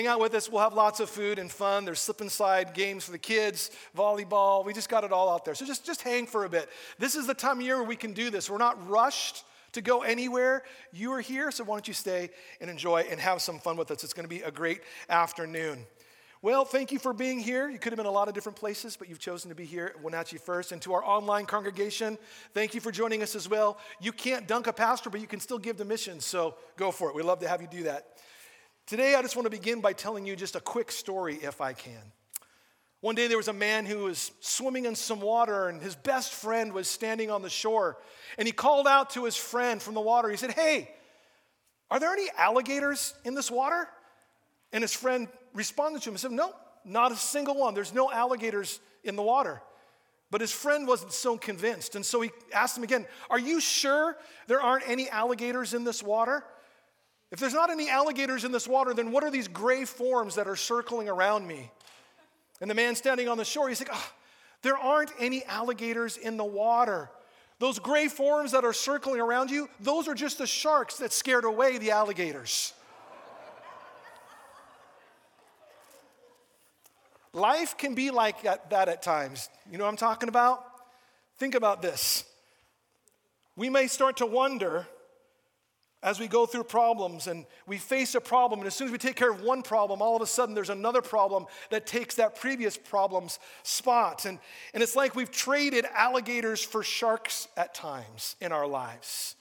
Hang out with us. We'll have lots of food and fun. There's slip and slide games for the kids, volleyball. We just got it all out there. So just hang for a bit. This is the time of year where we can do this. We're not rushed to go anywhere. You are here, so why don't you stay and enjoy and have some fun with us. It's going to be a great afternoon. Well, thank you for being here. You could have been a lot of different places, but you've chosen to be here at Wenatchee First. And to our online congregation, thank you for joining us as well. You can't dunk a pastor, but you can still give to missions, so go for it. We'd love to have you do that. Today, I just want to begin by telling you just a quick story, if I can. One day, there was a man who was swimming in some water, and his best friend was standing on the shore. And he called out to his friend from the water. He said, "Hey, are there any alligators in this water?" And his friend responded to him and said, "No, not a single one. There's no alligators in the water." But his friend wasn't so convinced. And so he asked him again, "Are you sure there aren't any alligators in this water? If there's not any alligators in this water, then what are these gray forms that are circling around me?" And the man standing on the shore, he's like, "There aren't any alligators in the water. Those gray forms that are circling around you, those are just the sharks that scared away the alligators." Life can be like that at times. You know what I'm talking about? Think about this. We may start to wonder as we go through problems and we face a problem, and as soon as we take care of one problem, all of a sudden there's another problem that takes that previous problem's spot. And it's like we've traded alligators for sharks at times in our lives.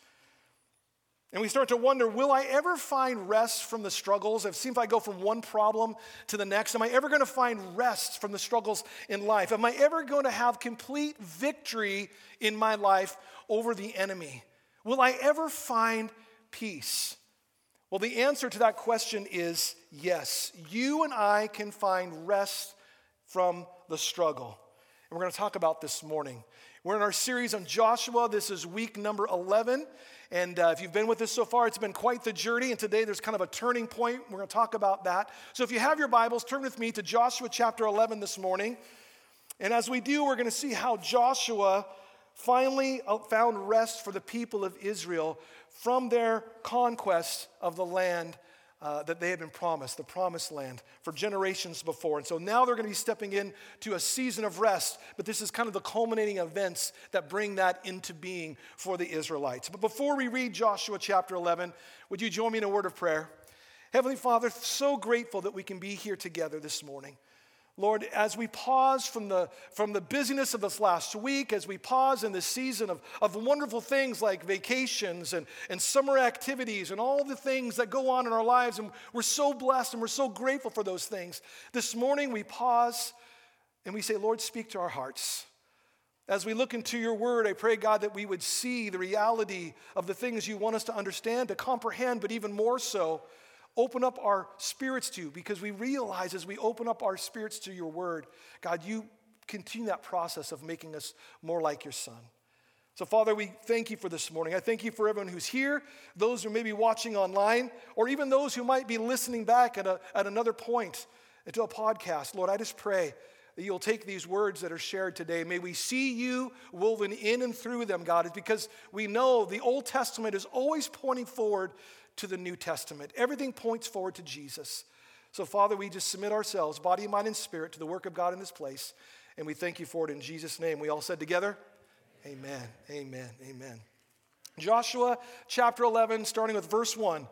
And we start to wonder, will I ever find rest from the struggles? It seems if I go from one problem to the next, am I ever going to find rest from the struggles in life? Am I ever going to have complete victory in my life over the enemy? Will I ever find peace? Well, the answer to that question is yes. You and I can find rest from the struggle. And we're going to talk about this morning. We're in our series on Joshua. This is week number 11. And if you've been with us so far, it's been quite the journey. And today there's kind of a turning point. We're going to talk about that. So if you have your Bibles, turn with me to Joshua chapter 11 this morning. And as we do, we're going to see how Joshua finally found rest for the people of Israel from their conquest of the land that they had been promised, the promised land, for generations before. And so now they're going to be stepping into a season of rest, but this is kind of the culminating events that bring that into being for the Israelites. But before we read Joshua chapter 11, would you join me in a word of prayer? Heavenly Father, so grateful that we can be here together this morning. Lord, as we pause from the busyness of this last week, as we pause in this season of wonderful things like vacations and summer activities and all the things that go on in our lives, and we're so blessed and we're so grateful for those things. This morning we pause and we say, Lord, speak to our hearts. As we look into your word, I pray, God, that we would see the reality of the things you want us to understand, to comprehend, but even more so, open up our spirits to, because we realize as we open up our spirits to your word, God, you continue that process of making us more like your Son. So, Father, we thank you for this morning. I thank you for everyone who's here, those who may be watching online, or even those who might be listening back at another point into a podcast. Lord, I just pray that you'll take these words that are shared today. May we see you woven in and through them, God. It's because we know the Old Testament is always pointing forward to the New Testament. Everything points forward to Jesus. So, Father, we just submit ourselves, body, mind, and spirit, to the work of God in this place, and we thank you for it in Jesus' name. We all said together, amen, amen, amen. Joshua chapter 11, starting with verse 1.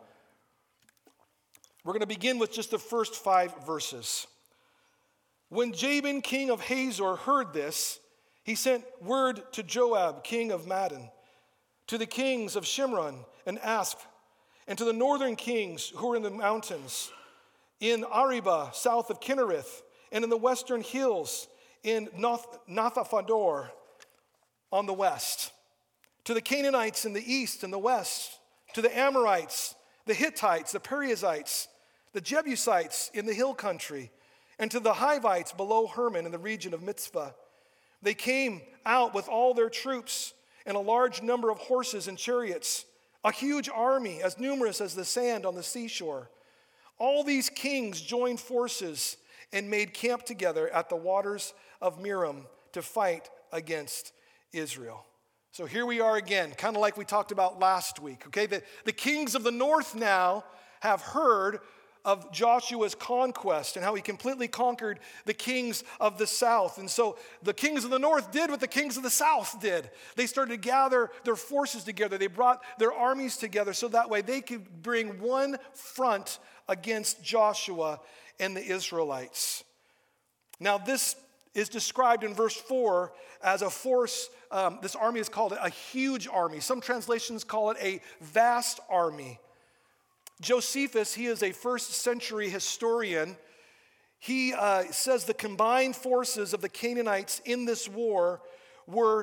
We're going to begin with just the first 5 verses. When Jabin, king of Hazor, heard this, he sent word to Joab, king of Madon, to the kings of Shimron and Asp, and to the northern kings who were in the mountains, in Arabah, south of Kinnereth, and in the western hills, in Nathaphdor on the west, to the Canaanites in the east and the west, to the Amorites, the Hittites, the Perizzites, the Jebusites in the hill country, and to the Hivites below Hermon in the region of Mitzvah. They came out with all their troops and a large number of horses and chariots, a huge army as numerous as the sand on the seashore. All these kings joined forces and made camp together at the waters of Merom to fight against Israel. So here we are again, kind of like we talked about last week. Okay, the kings of the north now have heard of Joshua's conquest and how he completely conquered the kings of the south. And so the kings of the north did what the kings of the south did. They started to gather their forces together. They brought their armies together so that way they could bring one front against Joshua and the Israelites. Now this is described in verse 4 as a force. This army is called a huge army. Some translations call it a vast army. Josephus, he is a first century historian. He says the combined forces of the Canaanites in this war were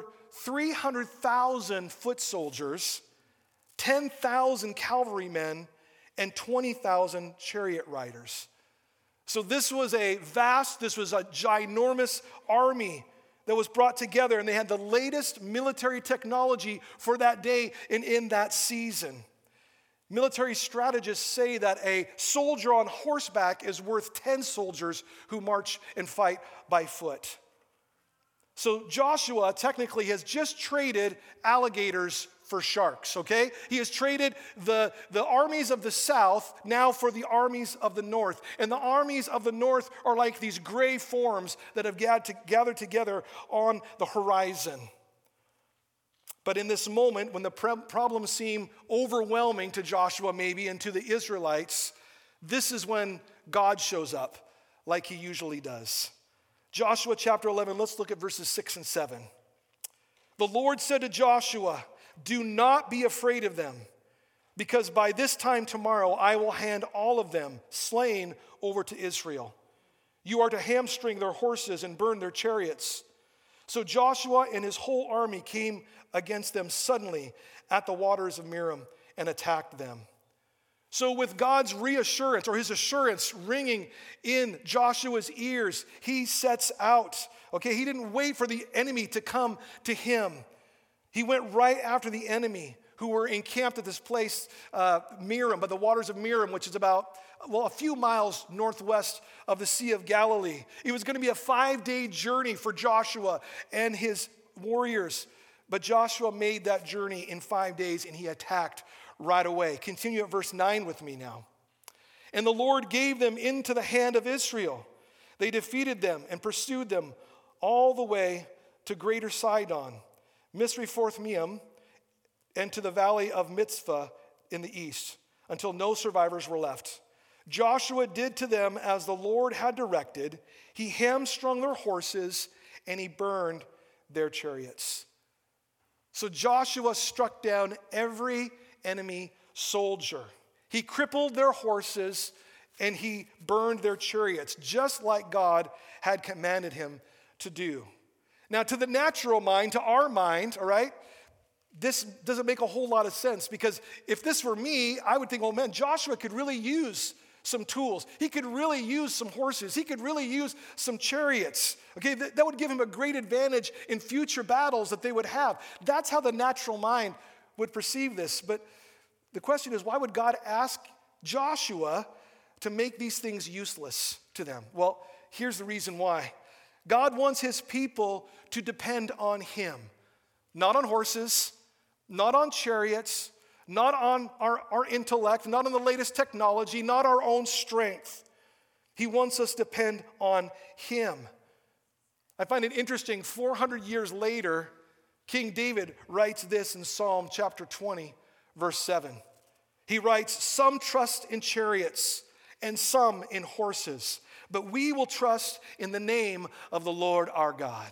300,000 foot soldiers, 10,000 cavalrymen, and 20,000 chariot riders. So this was a ginormous army that was brought together, and they had the latest military technology for that day and in that season. Military strategists say that a soldier on horseback is worth 10 soldiers who march and fight by foot. So Joshua technically has just traded alligators for sharks, okay? He has traded the armies of the south now for the armies of the north. And the armies of the north are like these gray forms that have gathered together on the horizon. But in this moment, when the problems seem overwhelming to Joshua maybe and to the Israelites, this is when God shows up like he usually does. Joshua chapter 11, let's look at verses 6 and 7. The Lord said to Joshua, "Do not be afraid of them, because by this time tomorrow I will hand all of them slain over to Israel. You are to hamstring their horses and burn their chariots." So Joshua and his whole army came against them suddenly at the waters of Merom and attacked them. So with God's reassurance, or his assurance ringing in Joshua's ears, he sets out. Okay, he didn't wait for the enemy to come to him. He went right after the enemy who were encamped at this place, Merom, by the waters of Merom, which is about, a few miles northwest of the Sea of Galilee. It was going to be a 5-day journey for Joshua and his warriors. But Joshua made that journey in 5 days, and he attacked right away. Continue at verse 9 with me now. And the Lord gave them into the hand of Israel. They defeated them and pursued them all the way to Greater Sidon, Misrephoth-Maim, and to the valley of Mitzvah in the east, until no survivors were left. Joshua did to them as the Lord had directed. He hamstrung their horses, and he burned their chariots. So Joshua struck down every enemy soldier. He crippled their horses, and he burned their chariots, just like God had commanded him to do. Now, to the natural mind, to our mind, all right, this doesn't make a whole lot of sense, because if this were me, I would think, oh man, Joshua could really use some tools. He could really use some horses. He could really use some chariots. Okay, that would give him a great advantage in future battles that they would have. That's how the natural mind would perceive this. But the question is, why would God ask Joshua to make these things useless to them? Well, here's the reason why. God wants his people to depend on him, not on horses, not on chariots, not on our intellect, not on the latest technology, not our own strength. He wants us to depend on him. I find it interesting, 400 years later, King David writes this in Psalm chapter 20, verse 7. He writes, "Some trust in chariots and some in horses, but we will trust in the name of the Lord our God."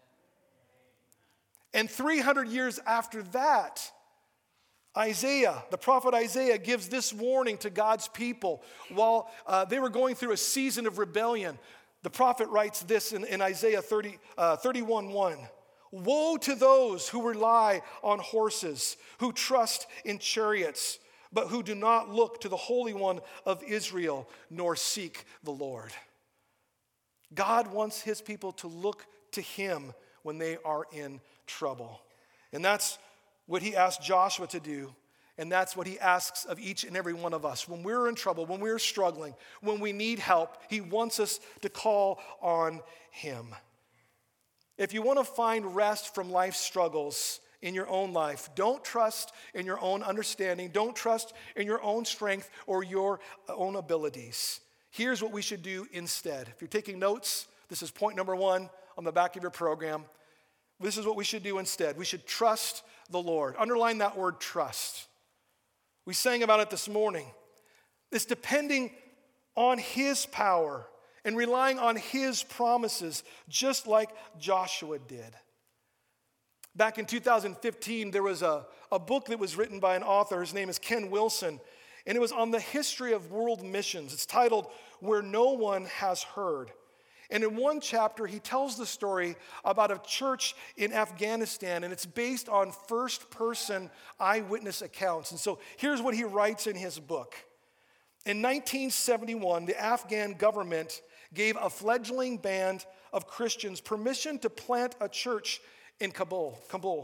And 300 years after that, the prophet Isaiah gives this warning to God's people while they were going through a season of rebellion. The prophet writes this in Isaiah 31:1. "Woe to those who rely on horses, who trust in chariots, but who do not look to the Holy One of Israel, nor seek the Lord." God wants his people to look to him when they are in trouble. And that's what he asked Joshua to do, and that's what he asks of each and every one of us. When we're in trouble, when we're struggling, when we need help, he wants us to call on him. If you want to find rest from life's struggles in your own life. Don't trust in your own understanding. Don't trust in your own strength or your own abilities. Here's what we should do instead. If you're taking notes, this is point number 1 on the back of your program. This is what we should do instead. We should trust the Lord. Underline that word trust. We sang about it this morning. It's depending on His power and relying on His promises, just like Joshua did. Back in 2015, there was a book that was written by an author. His name is Ken Wilson, and it was on the history of world missions. It's titled, Where No One Has Heard. And in one chapter, he tells the story about a church in Afghanistan, and it's based on first-person eyewitness accounts. And so here's what he writes in his book. In 1971, the Afghan government gave a fledgling band of Christians permission to plant a church in Kabul.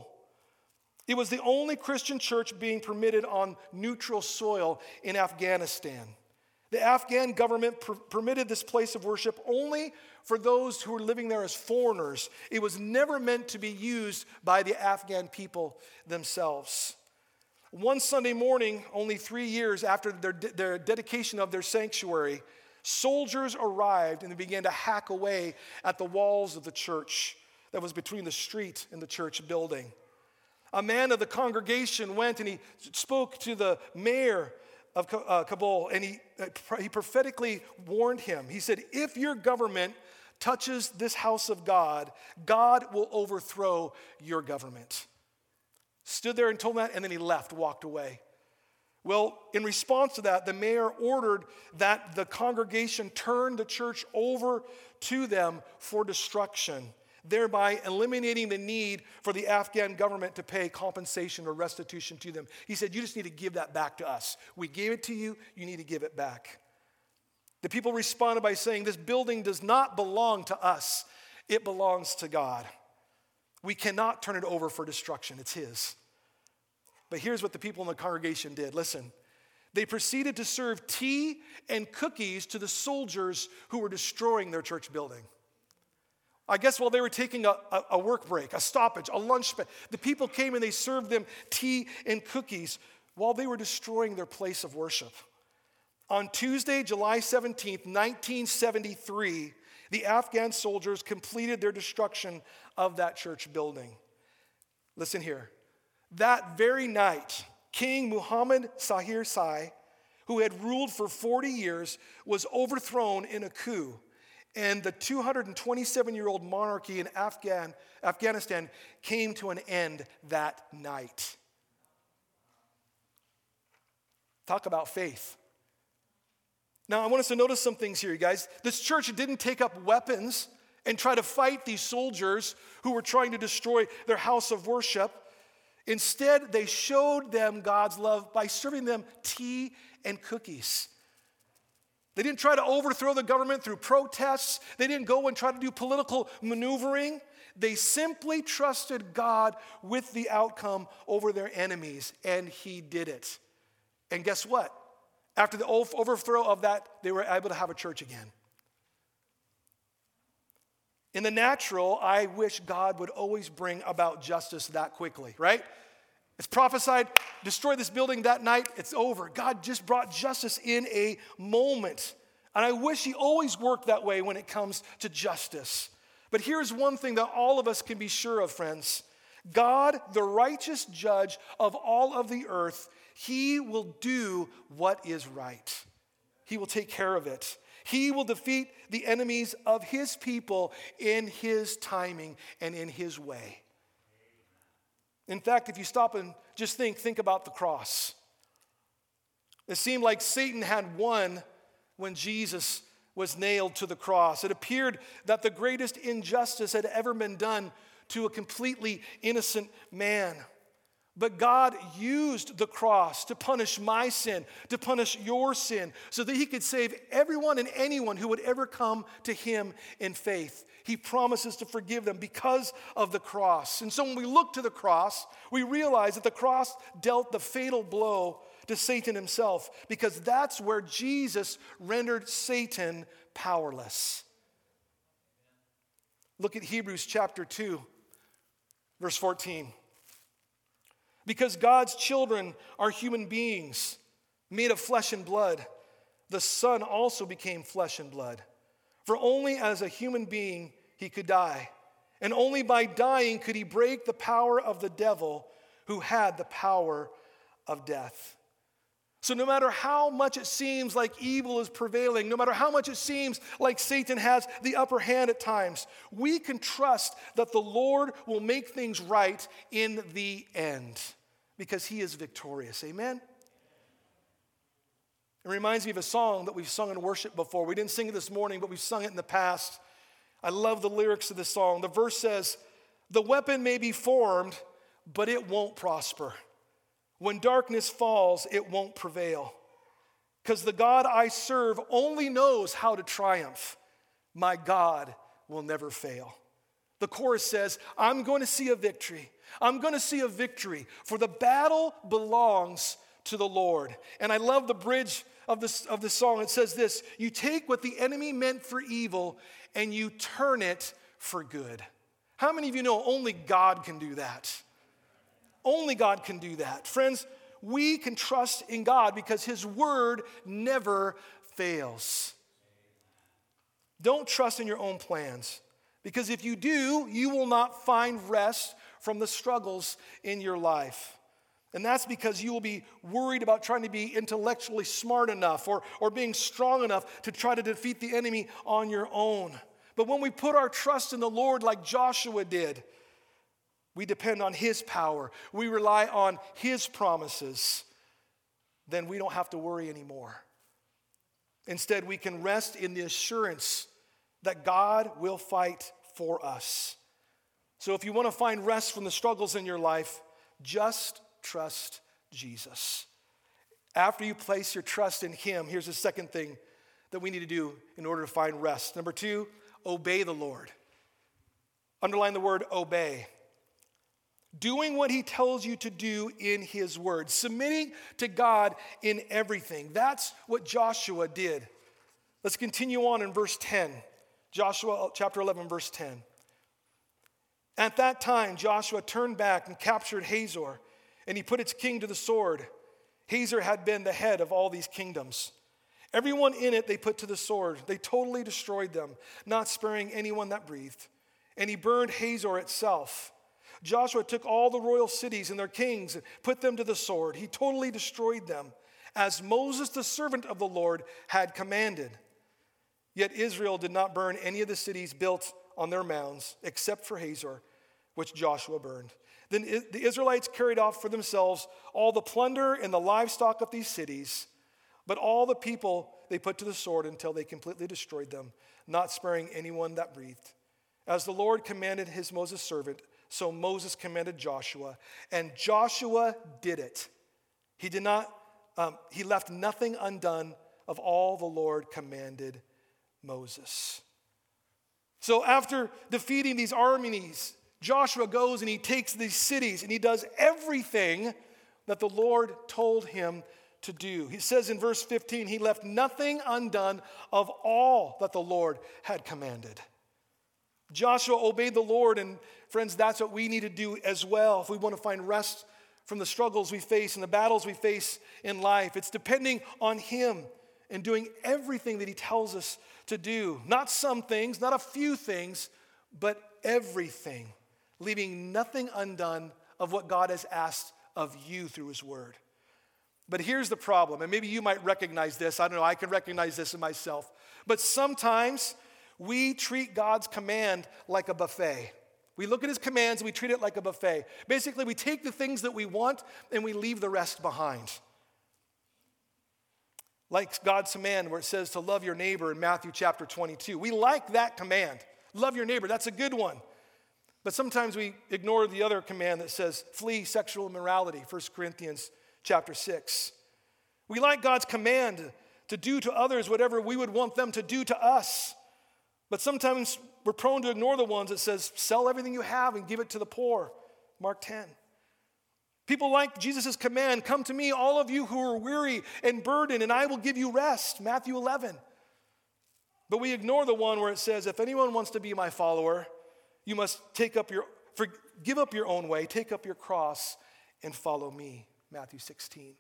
It was the only Christian church being permitted on neutral soil in Afghanistan. The Afghan government permitted this place of worship only for those who were living there as foreigners. It was never meant to be used by the Afghan people themselves. One Sunday morning, only 3 years after their dedication of their sanctuary, soldiers arrived and they began to hack away at the walls of the church that was between the street and the church building. A man of the congregation went and he spoke to the mayor of Kabul, and he prophetically warned him. He said, if your government touches this house of God, God will overthrow your government. Stood there and told him that, and then he left, walked away. Well, in response to that, the mayor ordered that the congregation turn the church over to them for destruction, thereby eliminating the need for the Afghan government to pay compensation or restitution to them. He said, you just need to give that back to us. We gave it to you, you need to give it back. The people responded by saying, this building does not belong to us, it belongs to God. We cannot turn it over for destruction, it's His. But here's what the people in the congregation did. Listen, they proceeded to serve tea and cookies to the soldiers who were destroying their church building. I guess while they were taking a work break, a stoppage, a lunch break, the people came and they served them tea and cookies while they were destroying their place of worship. On Tuesday, July 17th, 1973, the Afghan soldiers completed their destruction of that church building. Listen here. That very night, King Muhammad Zahir Sai, who had ruled for 40 years, was overthrown in a coup. And the 227-year-old monarchy in Afghanistan came to an end that night. Talk about faith. Now, I want us to notice some things here, you guys. This church didn't take up weapons and try to fight these soldiers who were trying to destroy their house of worship. Instead, they showed them God's love by serving them tea and cookies. They didn't try to overthrow the government through protests. They didn't go and try to do political maneuvering. They simply trusted God with the outcome over their enemies, and He did it. And guess what? After the overthrow of that, they were able to have a church again. In the natural, I wish God would always bring about justice that quickly, right? It's prophesied, destroy this building that night, it's over. God just brought justice in a moment. And I wish He always worked that way when it comes to justice. But here's one thing that all of us can be sure of, friends. God, the righteous judge of all of the earth, He will do what is right. He will take care of it. He will defeat the enemies of His people in His timing and in His way. In fact, if you stop and just think about the cross. It seemed like Satan had won when Jesus was nailed to the cross. It appeared that the greatest injustice had ever been done to a completely innocent man. But God used the cross to punish my sin, to punish your sin, so that He could save everyone and anyone who would ever come to Him in faith. He promises to forgive them because of the cross. And so when we look to the cross, we realize that the cross dealt the fatal blow to Satan himself, because that's where Jesus rendered Satan powerless. Look at Hebrews chapter 2, verse 14. Because God's children are human beings made of flesh and blood, the Son also became flesh and blood. For only as a human being he could die, and only by dying could he break the power of the devil who had the power of death. So no matter how much it seems like evil is prevailing, no matter how much it seems like Satan has the upper hand at times, we can trust that the Lord will make things right in the end because he is victorious. Amen? It reminds me of a song that we've sung in worship before. We didn't sing it this morning, but we've sung it in the past. I love the lyrics of this song. The verse says, "The weapon may be formed, but it won't prosper. When darkness falls, it won't prevail. Because the God I serve only knows how to triumph. My God will never fail." The chorus says, I'm going to see a victory. I'm going to see a victory, for the battle belongs to the Lord. And I love the bridge of the song. It says this: you take what the enemy meant for evil and you turn it for good. How many of you know only God can do that? Only God can do that. Friends, we can trust in God because his word never fails. Don't trust in your own plans, because if you do, you will not find rest from the struggles in your life. And that's because you will be worried about trying to be intellectually smart enough or being strong enough to try to defeat the enemy on your own. But when we put our trust in the Lord like Joshua did, we depend on his power, we rely on his promises, then we don't have to worry anymore. Instead, we can rest in the assurance that God will fight for us. So if you want to find rest from the struggles in your life, just trust Jesus. After you place your trust in him, here's the second thing that we need to do in order to find rest. Number 2, obey the Lord. Underline the word obey. Doing what he tells you to do in his word. Submitting to God in everything. That's what Joshua did. Let's continue on in verse 10. Joshua chapter 11, verse 10. At that time, Joshua turned back and captured Hazor, and he put its king to the sword. Hazor had been the head of all these kingdoms. Everyone in it they put to the sword. They totally destroyed them, not sparing anyone that breathed. And he burned Hazor itself. Joshua took all the royal cities and their kings and put them to the sword. He totally destroyed them, as Moses, the servant of the Lord, had commanded. Yet Israel did not burn any of the cities built on their mounds, except for Hazor, which Joshua burned. Then the Israelites carried off for themselves all the plunder and the livestock of these cities, but all the people they put to the sword until they completely destroyed them, not sparing anyone that breathed. As the Lord commanded his Moses servant, so Moses commanded Joshua, and Joshua did it. He left nothing undone of all the Lord commanded Moses. So after defeating these armies, Joshua goes and he takes these cities and he does everything that the Lord told him to do. He says in verse 15, he left nothing undone of all that the Lord had commanded. Joshua obeyed the Lord, and friends, that's what we need to do as well if we want to find rest from the struggles we face and the battles we face in life. It's depending on him and doing everything that he tells us to do. Not some things, not a few things, but everything. Leaving nothing undone of what God has asked of you through his word. But here's the problem, and maybe you might recognize this. I don't know, I can recognize this in myself. But sometimes we treat God's command like a buffet. We look at his commands and we treat it like a buffet. Basically, we take the things that we want and we leave the rest behind. Like God's command where it says to love your neighbor in Matthew chapter 22. We like that command. Love your neighbor, that's a good one. But sometimes we ignore the other command that says flee sexual immorality, 1 Corinthians chapter 6. We like God's command to do to others whatever we would want them to do to us. But sometimes we're prone to ignore the ones that says, sell everything you have and give it to the poor, Mark 10. People like Jesus' command, come to me, all of you who are weary and burdened, and I will give you rest, Matthew 11. But we ignore the one where it says, if anyone wants to be my follower, you must give up your own way, take up your cross, and follow me, Matthew 16.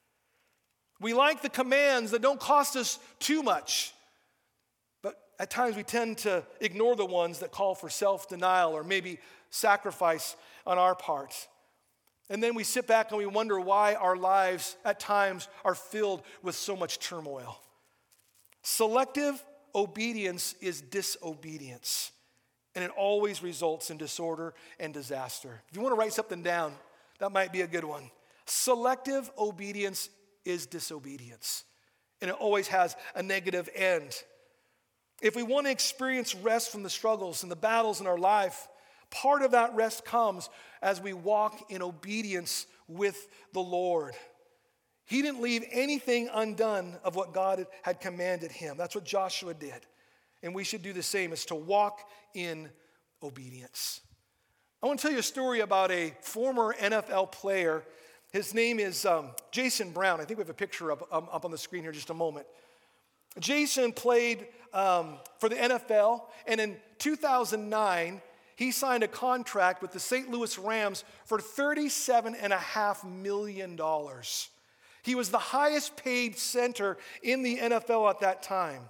We like the commands that don't cost us too much, but at times we tend to ignore the ones that call for self-denial or maybe sacrifice on our part. And then we sit back and we wonder why our lives at times are filled with so much turmoil. Selective obedience is disobedience, and it always results in disorder and disaster. If you want to write something down, that might be a good one. Selective obedience is disobedience, and it always has a negative end. If we want to experience rest from the struggles and the battles in our life, part of that rest comes as we walk in obedience with the Lord. He didn't leave anything undone of what God had commanded him. That's what Joshua did. And we should do the same, is to walk in obedience. I want to tell you a story about a former NFL player. His name is Jason Brown. I think we have a picture up on the screen here in just a moment. Jason played for the NFL, and in 2009, he signed a contract with the St. Louis Rams for $37.5 million. He was the highest paid center in the NFL at that time.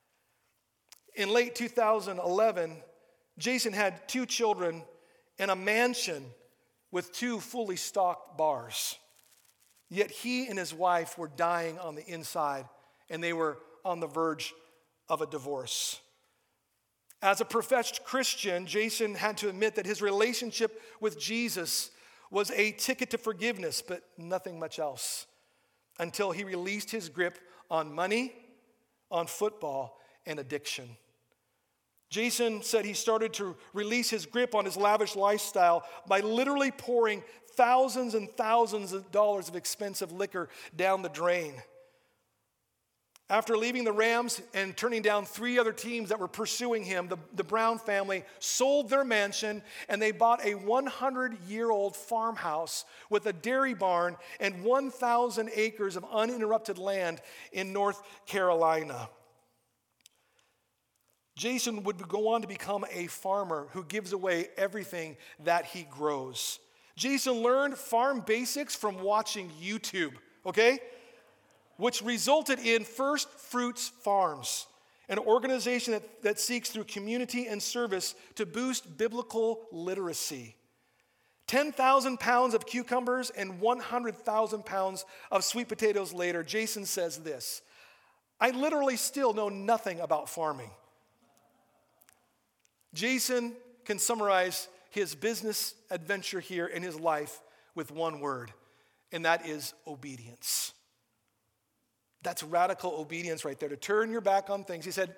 In late 2011, Jason had 2 children and a mansion with 2 fully stocked bars. Yet he and his wife were dying on the inside, and they were on the verge of a divorce. As a professed Christian, Jason had to admit that his relationship with Jesus was a ticket to forgiveness, but nothing much else, until he released his grip on money, on football, and addiction. Jason said he started to release his grip on his lavish lifestyle by literally pouring thousands and thousands of dollars of expensive liquor down the drain. After leaving the Rams and turning down 3 other teams that were pursuing him, the Brown family sold their mansion, and they bought a 100-year-old farmhouse with a dairy barn and 1,000 acres of uninterrupted land in North Carolina. Jason would go on to become a farmer who gives away everything that he grows. Jason learned farm basics from watching YouTube, okay? Which resulted in First Fruits Farms, an organization that seeks through community and service to boost biblical literacy. 10,000 pounds of cucumbers and 100,000 pounds of sweet potatoes later, Jason says this: I literally still know nothing about farming. Jason can summarize his business adventure here in his life with one word, and that is obedience. That's radical obedience right there, to turn your back on things. He said,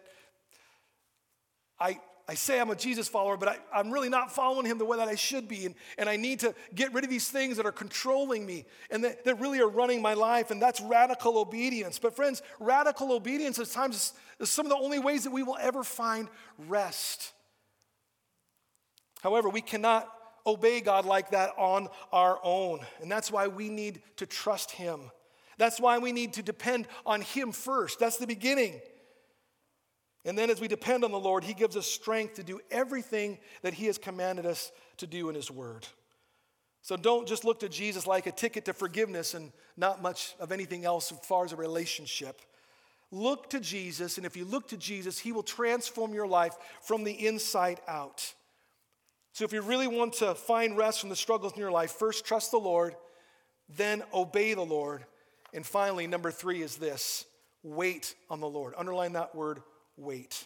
I say I'm a Jesus follower, but I'm really not following him the way that I should be, and I need to get rid of these things that are controlling me and that really are running my life, and that's radical obedience. But friends, radical obedience at times is some of the only ways that we will ever find rest. However, we cannot obey God like that on our own, and that's why we need to trust him. That's why we need to depend on him first. That's the beginning. And then as we depend on the Lord, he gives us strength to do everything that he has commanded us to do in his word. So don't just look to Jesus like a ticket to forgiveness and not much of anything else as far as a relationship. Look to Jesus, and if you look to Jesus, he will transform your life from the inside out. So if you really want to find rest from the struggles in your life, first trust the Lord, then obey the Lord. And finally, number 3 is this: wait on the Lord. Underline that word, wait.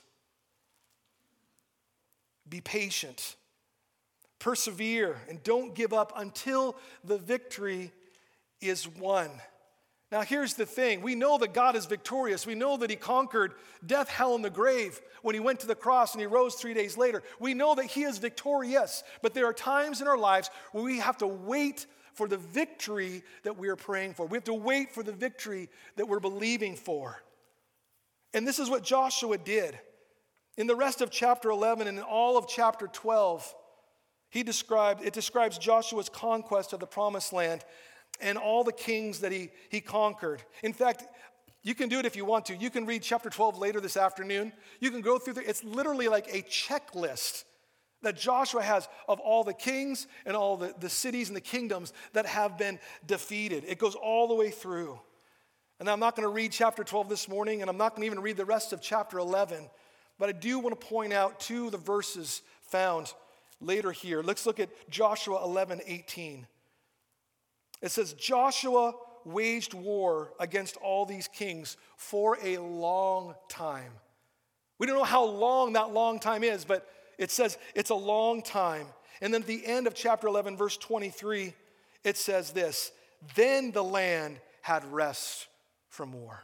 Be patient. Persevere, and don't give up until the victory is won. Now, here's the thing. We know that God is victorious. We know that he conquered death, hell, and the grave when he went to the cross and he rose 3 days later. We know that he is victorious, but there are times in our lives where we have to wait for the victory that we are praying for. We have to wait for the victory that we're believing for. And this is what Joshua did. In the rest of chapter 11 and in all of chapter 12, it describes Joshua's conquest of the promised land and all the kings that he conquered. In fact, you can do it if you want to. You can read chapter 12 later this afternoon. You can go through it's literally like a checklist that Joshua has of all the kings and all the cities and the kingdoms that have been defeated. It goes all the way through. And I'm not going to read chapter 12 this morning, and I'm not going to even read the rest of chapter 11, but I do want to point out two of the verses found later here. Let's look at Joshua 11:18. It says, Joshua waged war against all these kings for a long time. We don't know how long that long time is, but it says it's a long time. And then at the end of chapter 11, verse 23, it says this, then the land had rest from war.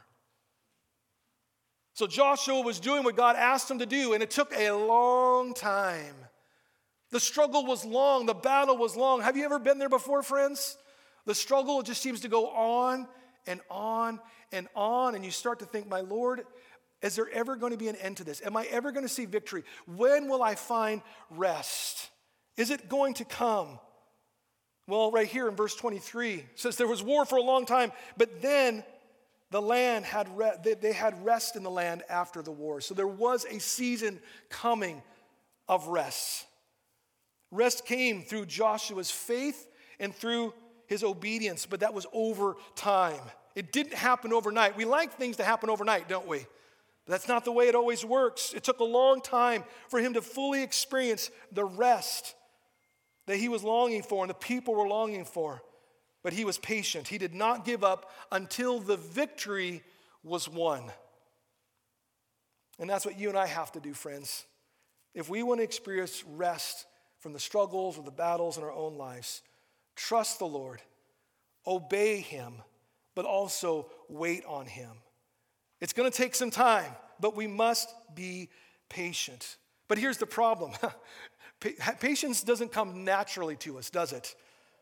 So Joshua was doing what God asked him to do, and it took a long time. The struggle was long. The battle was long. Have you ever been there before, friends? The struggle just seems to go on and on and on, and you start to think, my Lord, is there ever going to be an end to this? Am I ever going to see victory? When will I find rest? Is it going to come? Well, right here in verse 23, it says there was war for a long time, but then the land they had rest in the land after the war. So there was a season coming of rest. Rest came through Joshua's faith and through his obedience, but that was over time. It didn't happen overnight. We like things to happen overnight, don't we? But that's not the way it always works. It took a long time for him to fully experience the rest that he was longing for and the people were longing for. But he was patient. He did not give up until the victory was won. And that's what you and I have to do, friends. If we want to experience rest from the struggles or the battles in our own lives, trust the Lord, obey him, but also wait on him. It's going to take some time, but we must be patient. But here's the problem. Patience doesn't come naturally to us, does it?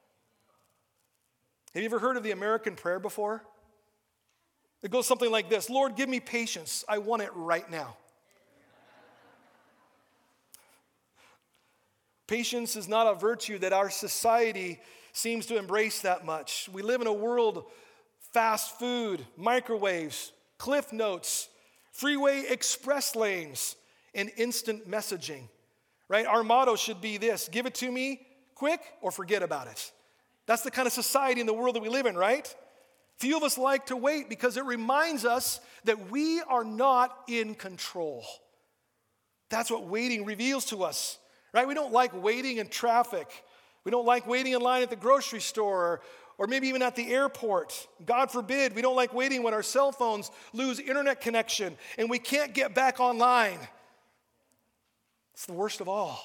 Have you ever heard of the American prayer before? It goes something like this: Lord, give me patience. I want it right now. Patience is not a virtue that our society seems to embrace that much. We live in a world of fast food, microwaves, Cliff Notes, freeway express lanes, and instant messaging, right? Our motto should be this: give it to me quick or forget about it. That's the kind of society in the world that we live in, right? Few of us like to wait because it reminds us that we are not in control. That's what waiting reveals to us, right? We don't like waiting in traffic. We don't like waiting in line at the grocery store or maybe even at the airport. God forbid, we don't like waiting when our cell phones lose internet connection and we can't get back online. It's the worst of all.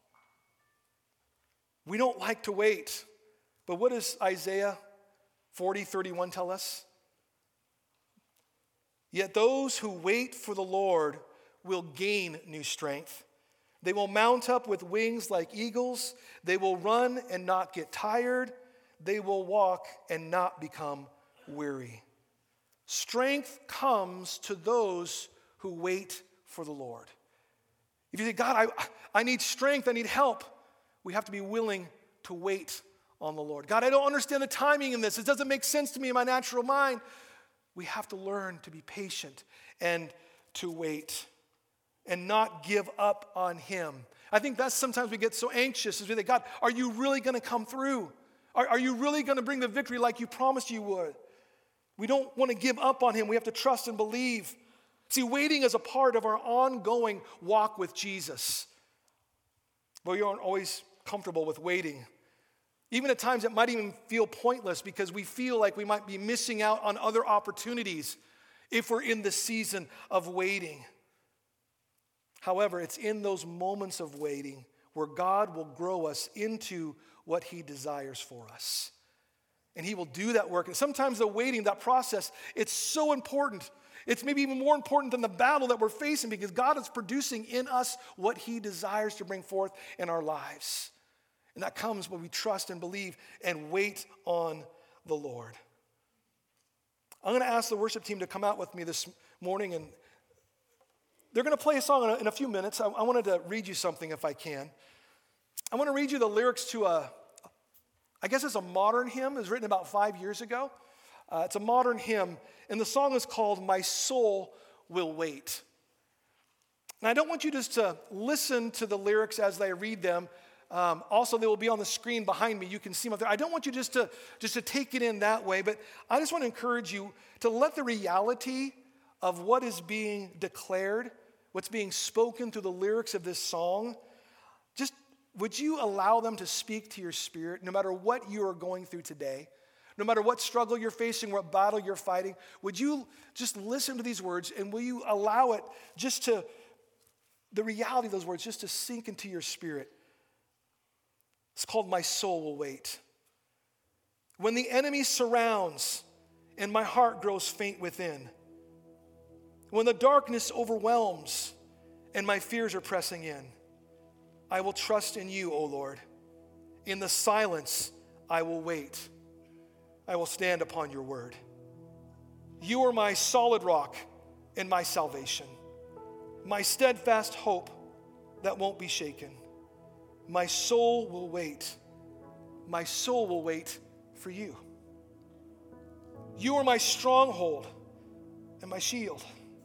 We don't like to wait. But what does Isaiah 40:31 tell us? Yet those who wait for the Lord will gain new strength. They will mount up with wings like eagles. They will run and not get tired. They will walk and not become weary. Strength comes to those who wait for the Lord. If you say, God, I need strength, I need help, we have to be willing to wait on the Lord. God, I don't understand the timing in this. It doesn't make sense to me in my natural mind. We have to learn to be patient and to wait and not give up on him. I think that's sometimes we get so anxious as we think, God, are you really going to come through? Are you really going to bring the victory like you promised you would? We don't want to give up on him. We have to trust and believe. See, waiting is a part of our ongoing walk with Jesus. But we aren't always comfortable with waiting. Even at times it might even feel pointless because we feel like we might be missing out on other opportunities if we're in the season of waiting. However, it's in those moments of waiting where God will grow us into what he desires for us. And he will do that work. And sometimes the waiting, that process, it's so important. It's maybe even more important than the battle that we're facing because God is producing in us what he desires to bring forth in our lives. And that comes when we trust and believe and wait on the Lord. I'm going to ask the worship team to come out with me this morning, and they're going to play a song in a few minutes. I wanted to read you something if I can. I want to read you the lyrics to I guess it's a modern hymn. It was written about 5 years ago. It's a modern hymn, and the song is called "My Soul Will Wait." And I don't want you just to listen to the lyrics as I read them. Also, they will be on the screen behind me. You can see them up there. I don't want you just to take it in that way, but I just want to encourage you to let the reality of what is being declared, what's being spoken through the lyrics of this song, just would you allow them to speak to your spirit no matter what you are going through today? No matter what struggle you're facing, what battle you're fighting, would you just listen to these words and will you allow it the reality of those words just to sink into your spirit? It's called My Soul Will Wait. When the enemy surrounds and my heart grows faint within, when the darkness overwhelms and my fears are pressing in, I will trust in you, O Lord. In the silence, I will wait. I will stand upon your word. You are my solid rock and my salvation, my steadfast hope that won't be shaken. My soul will wait. My soul will wait for you. You are my stronghold and my shield.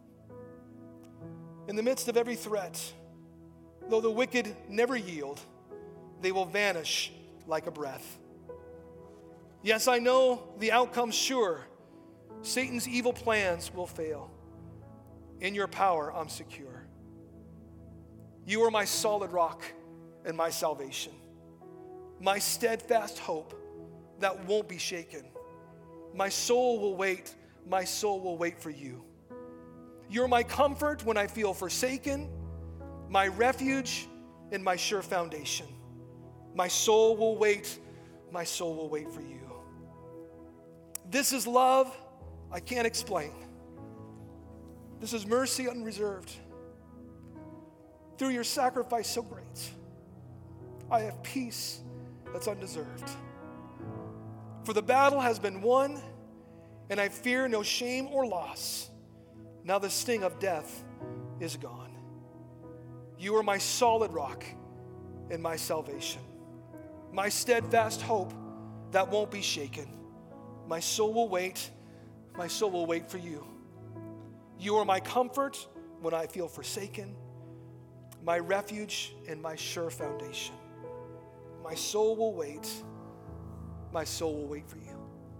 In the midst of every threat, though the wicked never yield, they will vanish like a breath. Yes, I know the outcome's sure. Satan's evil plans will fail. In your power, I'm secure. You are my solid rock and my salvation, my steadfast hope that won't be shaken. My soul will wait. My soul will wait for you. You're my comfort when I feel forsaken, my refuge and my sure foundation. My soul will wait. My soul will wait for you. This is love I can't explain. This is mercy unreserved. Through your sacrifice so great, I have peace that's undeserved. For the battle has been won, and I fear no shame or loss. Now the sting of death is gone. You are my solid rock and my salvation, my steadfast hope that won't be shaken. My soul will wait. My soul will wait for you. You are my comfort when I feel forsaken, my refuge and my sure foundation. My soul will wait. My soul will wait for you.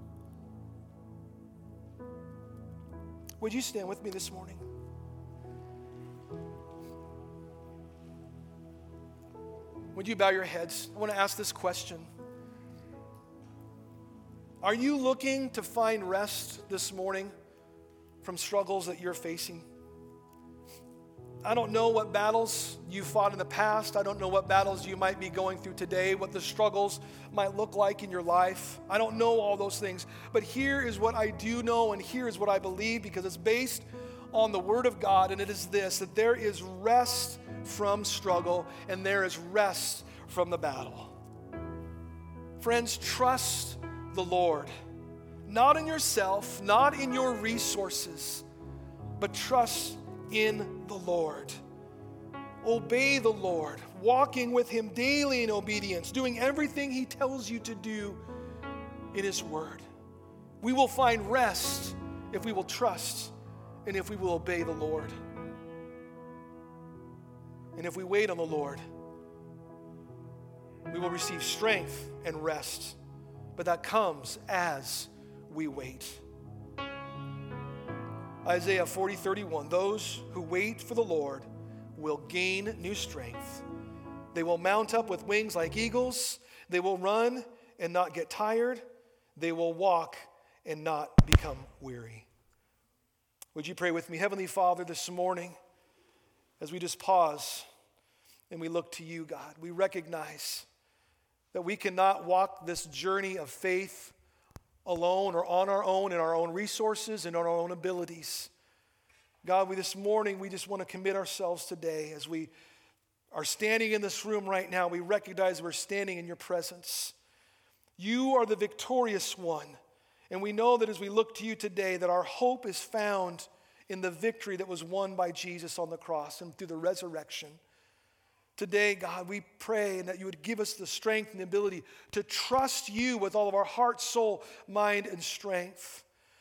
Would you stand with me this morning? Would you bow your heads? I want to ask this question. Are you looking to find rest this morning from struggles that you're facing? I don't know what battles you fought in the past. I don't know what battles you might be going through today, what the struggles might look like in your life. I don't know all those things. But here is what I do know, and here is what I believe, because it's based on the Word of God, and it is this, that there is rest from struggle, and there is rest from the battle. Friends, trust the Lord. Not in yourself, not in your resources, but trust in the Lord. Obey the Lord, walking with Him daily in obedience, doing everything He tells you to do in His Word. We will find rest if we will trust and if we will obey the Lord. And if we wait on the Lord, we will receive strength and rest. But that comes as we wait. Isaiah 40:31, those who wait for the Lord will gain new strength. They will mount up with wings like eagles. They will run and not get tired. They will walk and not become weary. Would you pray with me? Heavenly Father, this morning, as we just pause and we look to you, God, we recognize that we cannot walk this journey of faith alone or on our own in our own resources and on our own abilities. God, this morning we just want to commit ourselves today as we are standing in this room right now. We recognize we're standing in your presence. You are the victorious one. And we know that as we look to you today, that our hope is found in the victory that was won by Jesus on the cross and through the resurrection. Today, God, we pray that you would give us the strength and the ability to trust you with all of our heart, soul, mind, and strength.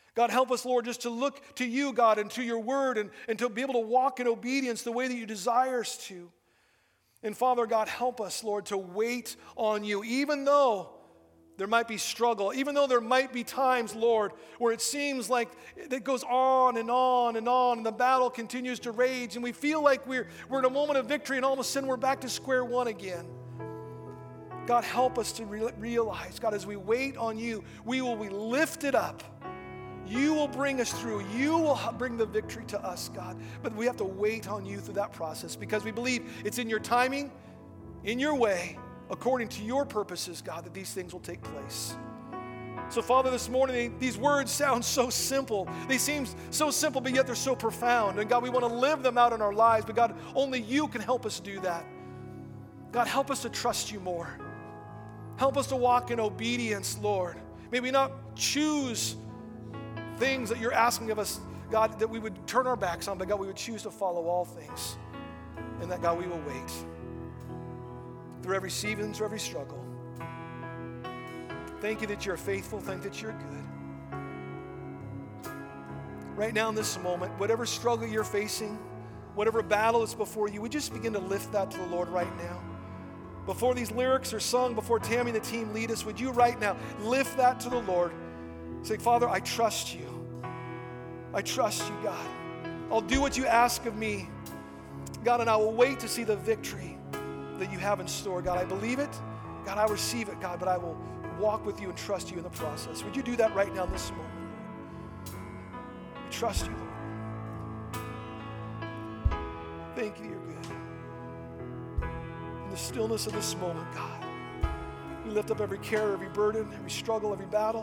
God, help us, Lord, just to look to you, God, and to your word, and to be able to walk in obedience the way that you desire us to. And Father God, help us, Lord, to wait on you, even though there might be struggle, even though there might be times, Lord, where it seems like it goes on and on and on, and the battle continues to rage, and we feel like we're in a moment of victory, and all of a sudden we're back to square one again. God, help us to realize, God, as we wait on you, we will be lifted up. You will bring us through. You will bring the victory to us, God. But we have to wait on you through that process because we believe it's in your timing, in your way, according to your purposes, God, that these things will take place. So, Father, this morning, these words sound so simple. They seem so simple, but yet they're so profound. And God, we want to live them out in our lives, but God, only you can help us do that. God, help us to trust you more. Help us to walk in obedience, Lord. May we not choose things that you're asking of us, God, that we would turn our backs on, but God, we would choose to follow all things. And that, God, we will wait through every season, through every struggle. Thank you that you're faithful. Thank you that you're good. Right now in this moment, whatever struggle you're facing, whatever battle is before you, we just begin to lift that to the Lord right now. Before these lyrics are sung, before Tammy and the team lead us, would you right now lift that to the Lord? Say, Father, I trust you. I trust you, God. I'll do what you ask of me, God, and I will wait to see the victory that you have in store. God, I believe it. God, I receive it, God, but I will walk with you and trust you in the process. Would you do that right now in this moment, Lord? We trust you, Lord. Thank you, you're good. In the stillness of this moment, God, we lift up every care, every burden, every struggle, every battle.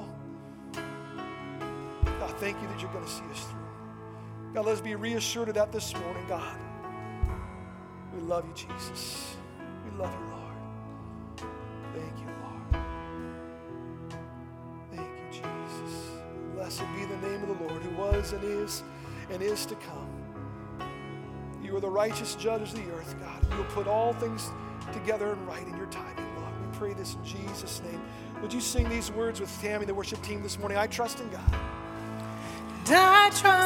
God, thank you that you're going to see us through. God, let us be reassured of that this morning, God. We love you, Jesus. We love you, Lord. Thank you, Lord. Thank you, Jesus. Blessed be the name of the Lord who was and is to come. You are the righteous judge of the earth, God. You will put all things together and right in your timing, Lord. We pray this in Jesus' name. Would you sing these words with Tammy, the worship team this morning? I trust in God. I trust